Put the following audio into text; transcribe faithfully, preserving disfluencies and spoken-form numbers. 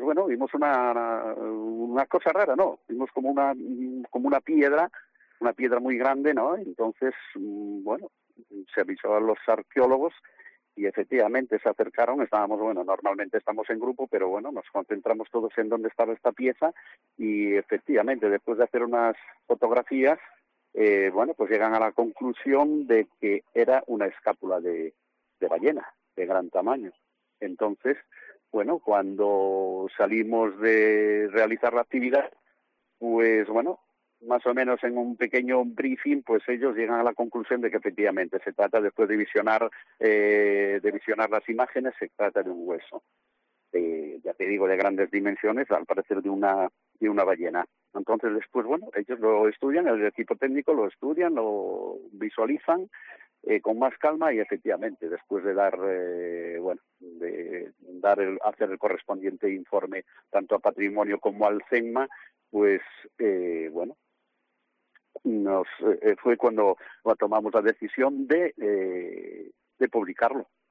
pues bueno, vimos una, una cosa rara, ¿no? Vimos como una, como una piedra, una piedra muy grande, ¿no? Entonces, bueno, se avisó a los arqueólogos y efectivamente se acercaron. Estábamos, bueno, normalmente estamos en grupo, pero bueno, nos concentramos todos en dónde estaba esta pieza y efectivamente, después de hacer unas fotografías, eh, bueno, pues llegan a la conclusión de que era una escápula de, de ballena, de gran tamaño. Entonces, bueno, cuando salimos de realizar la actividad, pues bueno, más o menos en un pequeño briefing, pues ellos llegan a la conclusión de que efectivamente se trata, después de visionar, eh, de visionar las imágenes, se trata de un hueso, eh, ya te digo, de grandes dimensiones, al parecer de una, de una ballena. Entonces después, bueno, ellos lo estudian, el equipo técnico lo estudian, lo visualizan, Eh, con más calma y efectivamente después de dar eh, bueno de dar el, hacer el correspondiente informe tanto a Patrimonio como al CENMA, pues eh, bueno nos eh, fue cuando, cuando tomamos la decisión de eh, de publicarlo